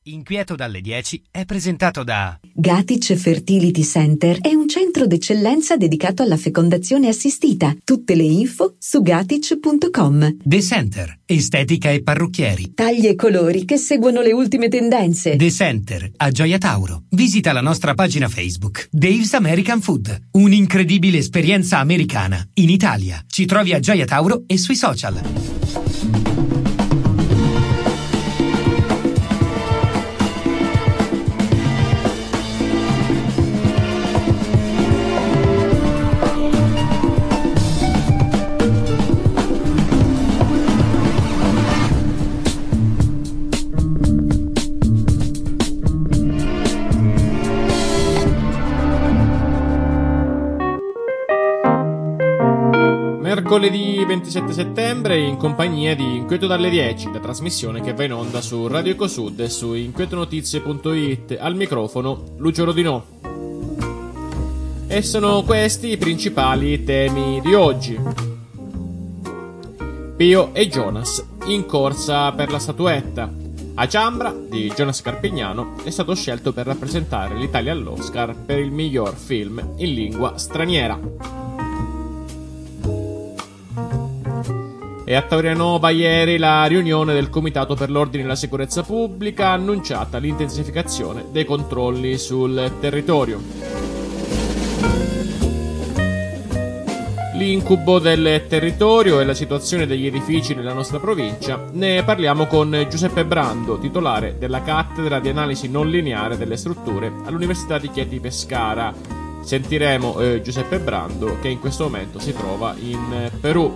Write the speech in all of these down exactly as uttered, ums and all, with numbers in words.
Inquieto dalle dieci è presentato da Gatic Fertility Center è un centro d'eccellenza dedicato alla fecondazione assistita. Tutte le info su gatic punto com. The Center, estetica e parrucchieri. Tagli e colori che seguono le ultime tendenze. The Center, a Gioia Tauro. Visita la nostra pagina Facebook. Dave's American Food, un'incredibile esperienza americana in Italia. Ci trovi a Gioia Tauro e sui social. Mercoledì ventisette settembre, in compagnia di Inquieto dalle dieci, la trasmissione che va in onda su Radio Ecosud e su inquietonotizie punto it. Al microfono Lucio Rodinò. E sono questi i principali temi di oggi. Pio e Jonas in corsa per la statuetta. A Ciambra di Jonas Carpignano è stato scelto per rappresentare l'Italia all'Oscar per il miglior film in lingua straniera. E a Taurianova ieri la riunione del Comitato per l'Ordine e la Sicurezza Pubblica ha annunciata l'intensificazione dei controlli sul territorio. L'incubo del territorio e la situazione degli edifici nella nostra provincia, ne parliamo con Giuseppe Brando, titolare della cattedra di analisi non lineare delle strutture all'Università di Chieti Pescara. Sentiremo eh, Giuseppe Brando, che in questo momento si trova in Perù.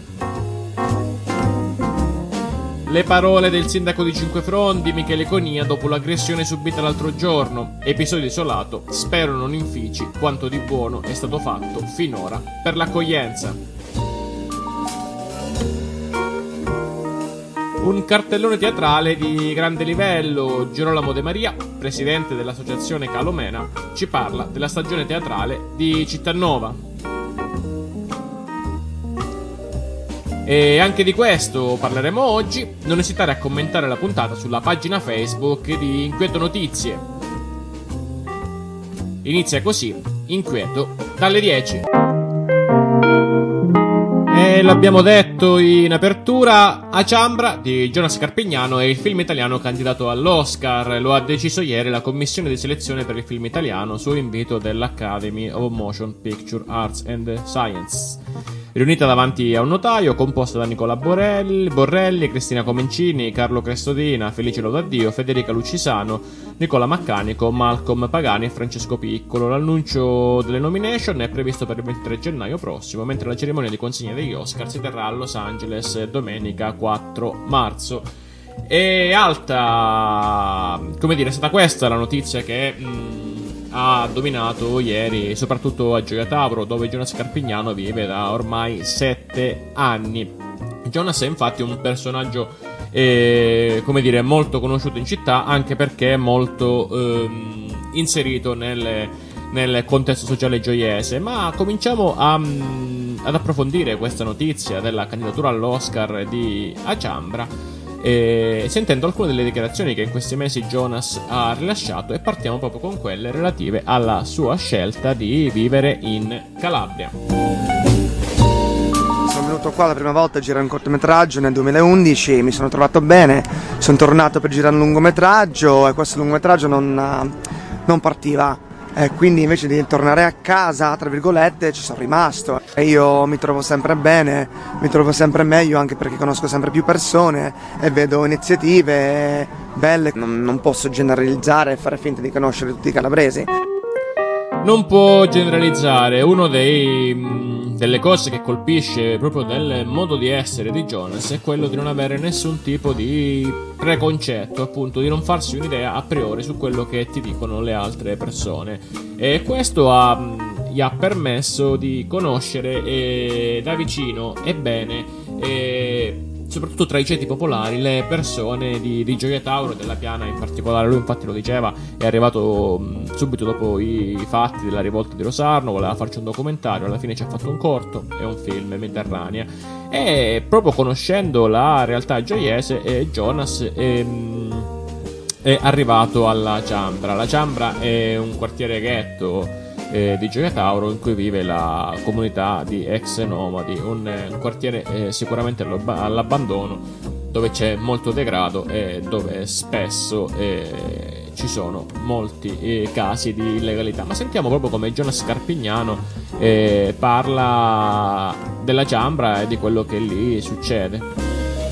Le parole del sindaco di Cinquefrondi, Michele Conia, dopo l'aggressione subita l'altro giorno. Episodio isolato, spero non infici quanto di buono è stato fatto finora per l'accoglienza. Un cartellone teatrale di grande livello. Girolamo De Maria, presidente dell'associazione Calomena, ci parla della stagione teatrale di Cittanova. E anche di questo parleremo oggi. Non esitare a commentare la puntata sulla pagina Facebook di Inquieto Notizie. Inizia così Inquieto dalle dieci. E l'abbiamo detto in apertura, A Ciambra di Jonas Carpignano è il film italiano candidato all'Oscar. Lo ha deciso ieri la commissione di selezione per il film italiano su invito dell'Academy of Motion Picture Arts and Science, riunita davanti a un notaio, composta da Nicola Borelli, Borrelli, Cristina Comencini, Carlo Crestodina, Felice Lodaddio, Federica Lucisano, Nicola Maccanico, Malcolm Pagani e Francesco Piccolo. L'annuncio delle nomination è previsto per il ventitré gennaio prossimo, mentre la cerimonia di consegna degli Oscar si terrà a Los Angeles domenica quattro marzo. E alta, come dire, è stata questa la notizia che mh, ha dominato ieri, soprattutto a Gioia Tauro, dove Jonas Carpignano vive da ormai sette anni. Jonas è infatti un personaggio, eh, come dire, molto conosciuto in città, anche perché è molto ehm, inserito nel, nel contesto sociale gioiese. Ma cominciamo a, ad approfondire questa notizia della candidatura all'Oscar di A Ciambra, e sentendo alcune delle dichiarazioni che in questi mesi Jonas ha rilasciato, e partiamo proprio con quelle relative alla sua scelta di vivere in Calabria. Sono venuto qua la prima volta a girare un cortometraggio nel duemilaundici, mi sono trovato bene, sono tornato per girare un lungometraggio e questo lungometraggio non, non partiva. E quindi invece di tornare a casa, tra virgolette, ci sono rimasto. E io mi trovo sempre bene, mi trovo sempre meglio, anche perché conosco sempre più persone e vedo iniziative belle. Non, non posso generalizzare e fare finta di conoscere tutti i calabresi. Non può generalizzare. Uno dei delle cose che colpisce proprio del modo di essere di Jonas è quello di non avere nessun tipo di preconcetto, appunto, di non farsi un'idea a priori su quello che ti dicono le altre persone, e questo ha, gli ha permesso di conoscere eh, da vicino e bene, eh, soprattutto tra i ceti popolari, le persone di, di Gioia Tauro, della Piana in particolare. Lui infatti lo diceva, è arrivato mh, subito dopo i, i fatti della rivolta di Rosarno, voleva farci un documentario, alla fine ci ha fatto un corto e un film, Mediterranea, e proprio conoscendo la realtà gioiese, eh, Jonas ehm, è arrivato alla Ciambra. La Ciambra è un quartiere ghetto eh, di Gioia Tauro in cui vive la comunità di ex nomadi, un, un quartiere eh, sicuramente all'abbandono, dove c'è molto degrado e dove spesso eh, ci sono molti eh, casi di illegalità. Ma sentiamo proprio come Jonas Scarpignano eh, parla della Ciambra e di quello che lì succede.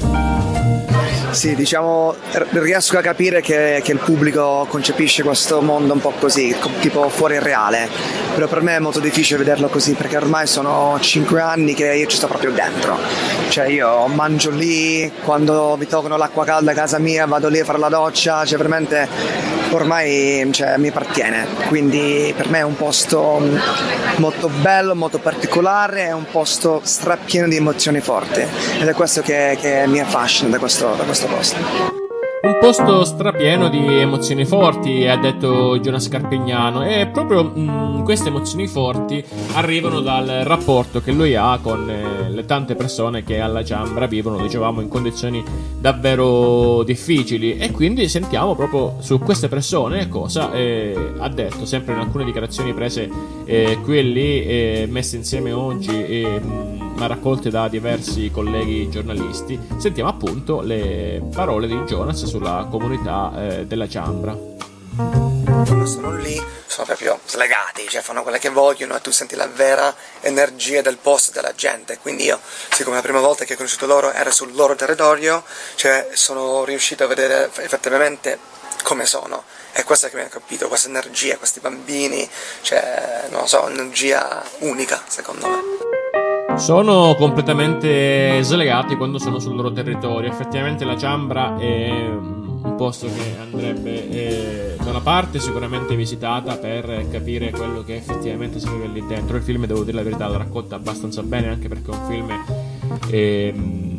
Sì, diciamo, riesco a capire che, che il pubblico concepisce questo mondo un po' così, tipo fuori il reale, però per me è molto difficile vederlo così, perché ormai sono cinque anni che io ci sto proprio dentro. Cioè io mangio lì, quando mi tolgono l'acqua calda a casa mia vado lì a fare la doccia, cioè veramente ormai cioè, mi appartiene, quindi per me è un posto molto bello, molto particolare, è un posto strapieno di emozioni forti ed è questo che, che mi affascina da questo, da questo posto. Un posto strapieno di emozioni forti, ha detto Jonas Scarpignano, e proprio mh, queste emozioni forti arrivano dal rapporto che lui ha con eh, le tante persone che alla Ciambra vivono, dicevamo, in condizioni davvero difficili, e quindi sentiamo proprio su queste persone cosa eh, ha detto, sempre in alcune dichiarazioni prese eh, qui e lì, eh, messe insieme oggi e mh, ma raccolte da diversi colleghi giornalisti. Sentiamo appunto le parole di Jonas sulla comunità eh, della Ciambra. Quando sono lì sono proprio slegati, cioè fanno quelle che vogliono e tu senti la vera energia del posto, della gente. Quindi io, siccome la prima volta che ho conosciuto loro era sul loro territorio, cioè sono riuscito a vedere effettivamente come sono. È questo che mi ha capito, questa energia, questi bambini, cioè non lo so, energia unica secondo me. Sono completamente slegati quando sono sul loro territorio. Effettivamente la Ciambra è un posto che andrebbe eh, da una parte sicuramente visitata per capire quello che effettivamente si vive lì dentro. Il film, devo dire la verità, la racconta abbastanza bene, anche perché è un film eh,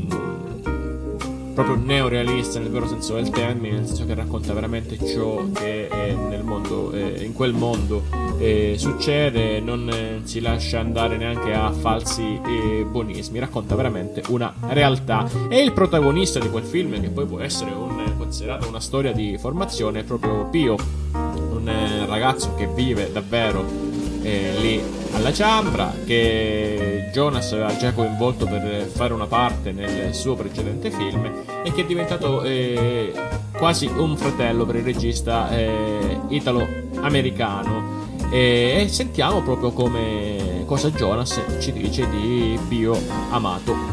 proprio neorealista nel vero senso del termine, nel senso che racconta veramente ciò che è nel mondo, eh, in quel mondo eh, succede, non eh, si lascia andare neanche a falsi eh, buonismi, racconta veramente una realtà. E il protagonista di quel film, che poi può essere un, considerato una storia di formazione, è proprio Pio, un eh, ragazzo che vive davvero eh, lì alla Ciambra, che Jonas aveva già coinvolto per fare una parte nel suo precedente film e che è diventato eh, quasi un fratello per il regista eh, italo-americano. E, e sentiamo proprio come cosa Jonas ci dice di Pio Amato.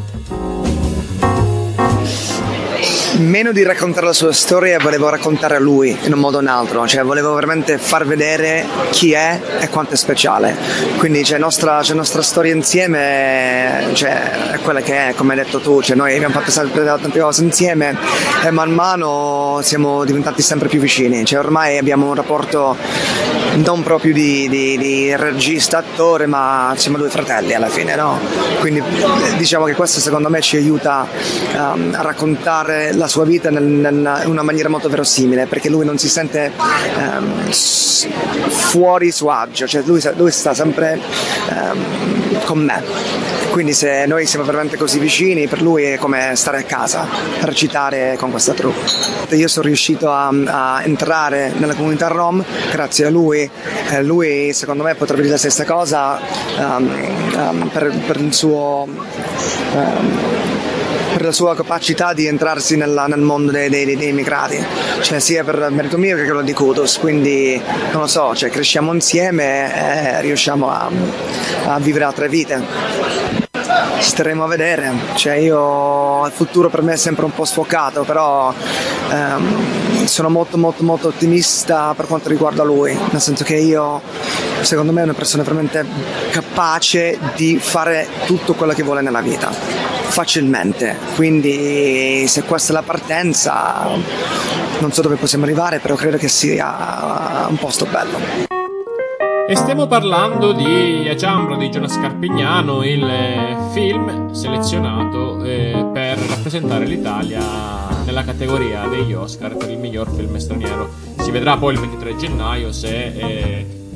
Meno di raccontare la sua storia, volevo raccontare a lui in un modo o un altro, cioè volevo veramente far vedere chi è e quanto è speciale. Quindi c'è nostra, c'è nostra storia insieme, cioè è quella che è, come hai detto tu, cioè noi abbiamo fatto sempre tante cose insieme e man mano siamo diventati sempre più vicini, cioè ormai abbiamo un rapporto non proprio di, di, di regista, attore, ma siamo due fratelli alla fine, no? Quindi diciamo che questo secondo me ci aiuta um, a raccontare la sua vita nel, nel, in una maniera molto verosimile, perché lui non si sente um, fuori suo agio, cioè lui, lui sta sempre um, con me, quindi se noi siamo veramente così vicini, per lui è come stare a casa, recitare con questa troupe. Io sono riuscito a, a entrare nella comunità rom grazie a lui, eh, lui secondo me potrebbe dire la stessa cosa um, um, per, per il suo um, per la sua capacità di entrarsi nella, nel mondo dei, dei, dei immigrati, cioè sia per merito mio che quello di Kudos, quindi non lo so, cioè cresciamo insieme e riusciamo a, a vivere altre vite. Staremo a vedere, cioè io il futuro per me è sempre un po' sfocato, però ehm, sono molto molto molto ottimista per quanto riguarda lui, nel senso che io secondo me è una persona veramente capace di fare tutto quello che vuole nella vita facilmente, quindi se questa è la partenza non so dove possiamo arrivare, però credo che sia un posto bello. E stiamo parlando di A Ciambra di Jonas Scarpignano, il film selezionato eh, per rappresentare l'Italia nella categoria degli Oscar per il miglior film straniero. Si vedrà poi il ventitré gennaio se eh,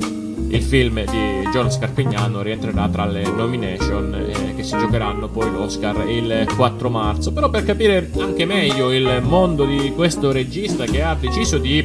il film di Jonas Carpignano rientrerà tra le nomination eh, che si giocheranno poi l'Oscar il quattro marzo. Però per capire anche meglio il mondo di questo regista che ha deciso di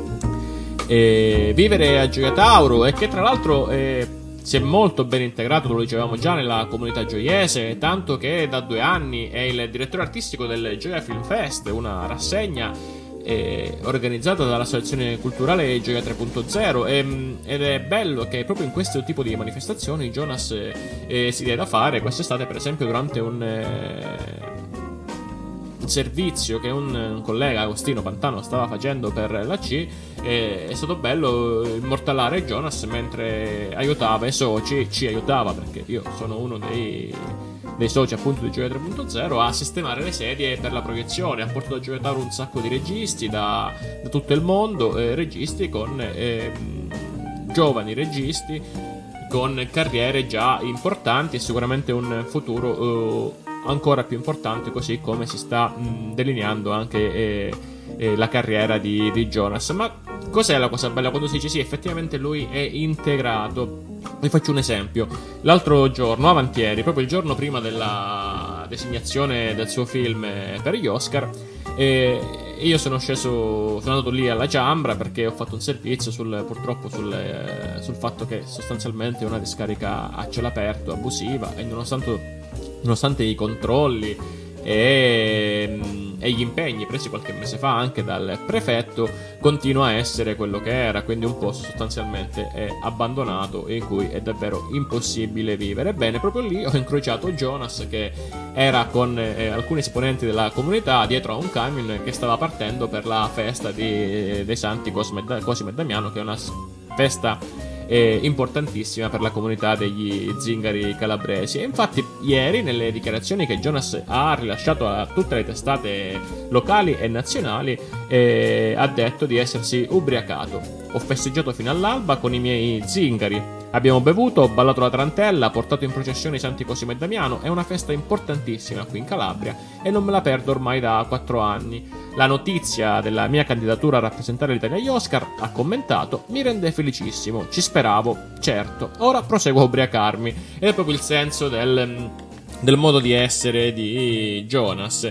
eh, vivere a Gioia Tauro e che tra l'altro eh, si è molto ben integrato, lo dicevamo già, nella comunità gioiese, tanto che da due anni è il direttore artistico del Gioia Film Fest, una rassegna eh, organizzata dall'Associazione Culturale Gioia tre punto zero, e, ed è bello che proprio in questo tipo di manifestazioni Jonas eh, si dia da fare. Quest'estate per esempio durante un... Eh, servizio che un, un collega, Agostino Pantano, stava facendo per la C, e è stato bello immortalare Jonas mentre aiutava i soci, ci aiutava perché io sono uno dei, dei soci appunto di Gioia tre punto zero, a sistemare le sedie per la proiezione. Ha portato a Gioia Tauro un sacco di registi da, da tutto il mondo, eh, registi con eh, giovani registi con carriere già importanti e sicuramente un futuro eh, ancora più importante, così come si sta mh, delineando anche eh, eh, la carriera di, di Jonas. Ma cos'è la cosa bella quando si dice sì, effettivamente lui è integrato? Vi faccio un esempio. L'altro giorno, avantieri, proprio il giorno prima della designazione del suo film per gli Oscar, eh, io sono sceso, sono andato lì alla Ciambra perché ho fatto un servizio sul, purtroppo sul, eh, sul fatto che sostanzialmente è una discarica a cielo aperto abusiva, e nonostante nonostante i controlli e, e gli impegni presi qualche mese fa anche dal prefetto, continua a essere quello che era, quindi un posto sostanzialmente è abbandonato e in cui è davvero impossibile vivere. Bene, proprio lì ho incrociato Jonas che era con eh, alcuni esponenti della comunità dietro a un camion che stava partendo per la festa di, dei santi Cosimo e, Cosimo e Damiano, che è una festa è importantissima per la comunità degli zingari calabresi. E infatti ieri, nelle dichiarazioni che Jonas ha rilasciato a tutte le testate locali e nazionali, eh, ha detto di essersi ubriacato. Ho festeggiato fino all'alba con i miei zingari, abbiamo bevuto, ho ballato la tarantella, portato in processione i santi Cosimo e Damiano. È una festa importantissima qui in Calabria e non me la perdo ormai da quattro anni. La notizia della mia candidatura a rappresentare l'Italia agli Oscar, ha commentato, mi rende felicissimo, ci speravo, certo, ora proseguo a ubriacarmi. Ed è proprio il senso del, del modo di essere di Jonas.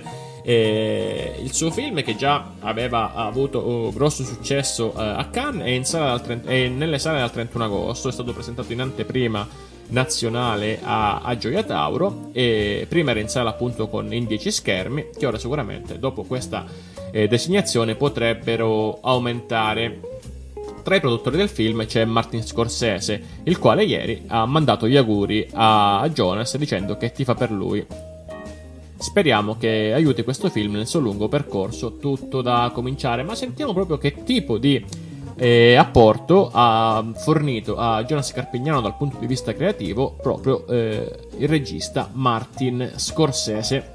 E il suo film, che già aveva avuto uh, grosso successo uh, a Cannes, è, in sala dal trenta, è nelle sale dal trentuno agosto, è stato presentato in anteprima nazionale a, a Gioia Tauro, e prima era in sala appunto con in dieci schermi, che ora sicuramente dopo questa eh, designazione potrebbero aumentare. Tra i produttori del film c'è Martin Scorsese, il quale ieri ha mandato gli auguri a, a Jonas dicendo che tifa per lui. Speriamo che aiuti questo film nel suo lungo percorso, tutto da cominciare. Ma sentiamo proprio che tipo di Eh, apporto ha fornito a Jonas Carpignano dal punto di vista creativo proprio eh, il regista Martin Scorsese.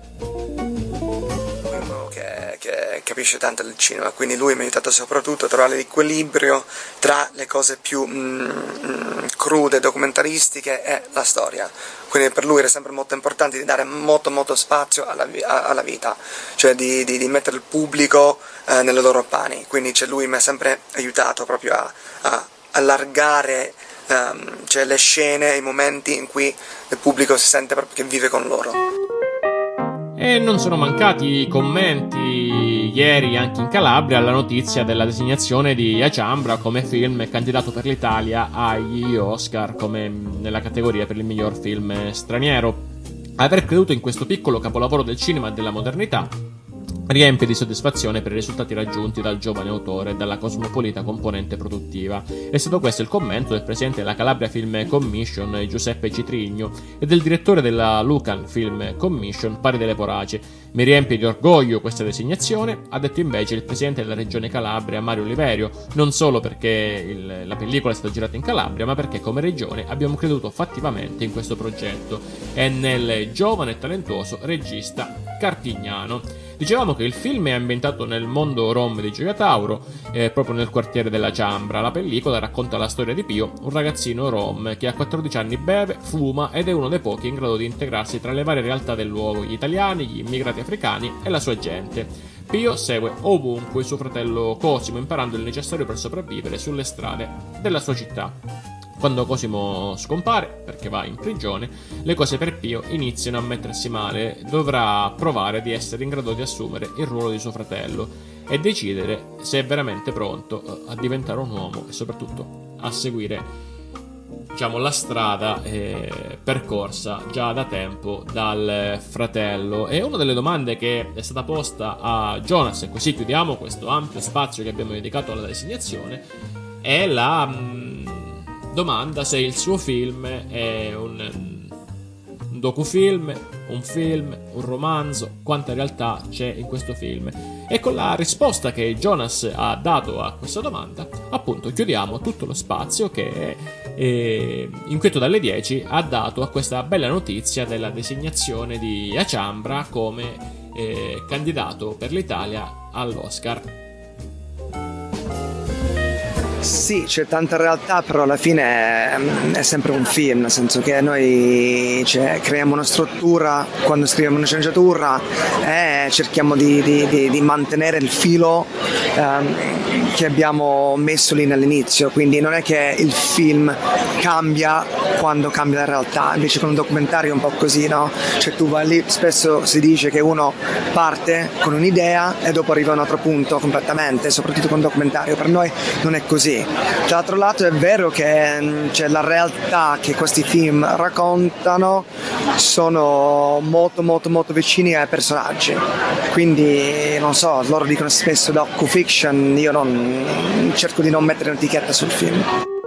Uno che, che capisce tanto del cinema, quindi lui mi ha aiutato soprattutto a trovare l'equilibrio tra le cose più mm, crude, documentaristiche e la storia. Quindi per lui era sempre molto importante di dare molto molto spazio alla, alla vita, cioè di, di, di mettere il pubblico eh, nelle loro panni. Quindi cioè, lui mi ha sempre aiutato proprio a, a allargare um, cioè, le scene, i momenti in cui il pubblico si sente proprio che vive con loro. E non sono mancati commenti ieri anche in Calabria alla notizia della designazione di A Ciambra come film candidato per l'Italia agli Oscar, come nella categoria per il miglior film straniero. Aver creduto in questo piccolo capolavoro del cinema e della modernità riempie di soddisfazione per i risultati raggiunti dal giovane autore e dalla cosmopolita componente produttiva. È stato questo il commento del presidente della Calabria Film Commission, Giuseppe Citrigno, e del direttore della Lucan Film Commission, Pari delle Poraci. Mi riempie di orgoglio questa designazione, ha detto invece il presidente della regione Calabria, Mario Oliverio, non solo perché il, la pellicola è stata girata in Calabria, ma perché come regione abbiamo creduto fattivamente in questo progetto e nel giovane e talentuoso regista Carpignano. Dicevamo che il film è ambientato nel mondo rom di Gioia Tauro, eh, proprio nel quartiere della Ciambra. La pellicola racconta la storia di Pio, un ragazzino rom che a quattordici anni beve, fuma ed è uno dei pochi in grado di integrarsi tra le varie realtà del luogo, gli italiani, gli immigrati africani e la sua gente. Pio segue ovunque suo fratello Cosimo, imparando il necessario per sopravvivere sulle strade della sua città. Quando Cosimo scompare, perché va in prigione, le cose per Pio iniziano a mettersi male. Dovrà provare di essere in grado di assumere il ruolo di suo fratello e decidere se è veramente pronto a diventare un uomo e soprattutto a seguire, diciamo, la strada eh, percorsa già da tempo dal fratello. E una delle domande che è stata posta a Jonas, e così chiudiamo questo ampio spazio che abbiamo dedicato alla designazione, è la mh, domanda se il suo film è un, un docufilm, un film, un romanzo, quanta realtà c'è in questo film. E con la risposta che Jonas ha dato a questa domanda, appunto, chiudiamo tutto lo spazio che eh, Inquieto dalle dieci ha dato a questa bella notizia della designazione di Achambra come eh, candidato per l'Italia all'Oscar. Sì, c'è tanta realtà, però alla fine è, è sempre un film, nel senso che noi, cioè, creiamo una struttura quando scriviamo una sceneggiatura e cerchiamo di, di, di, di mantenere il filo ehm, che abbiamo messo lì all'inizio, quindi non è che il film cambia quando cambia la realtà, invece con un documentario è un po' così, no? Cioè tu vai lì, spesso si dice che uno parte con un'idea e dopo arriva a un altro punto completamente, soprattutto con un documentario. Per noi non è così. Dall'altro lato è vero che, cioè, la realtà che questi film raccontano sono molto molto molto vicini ai personaggi, quindi non so, loro dicono spesso docu-fiction, io non cerco di non mettere un'etichetta sul film.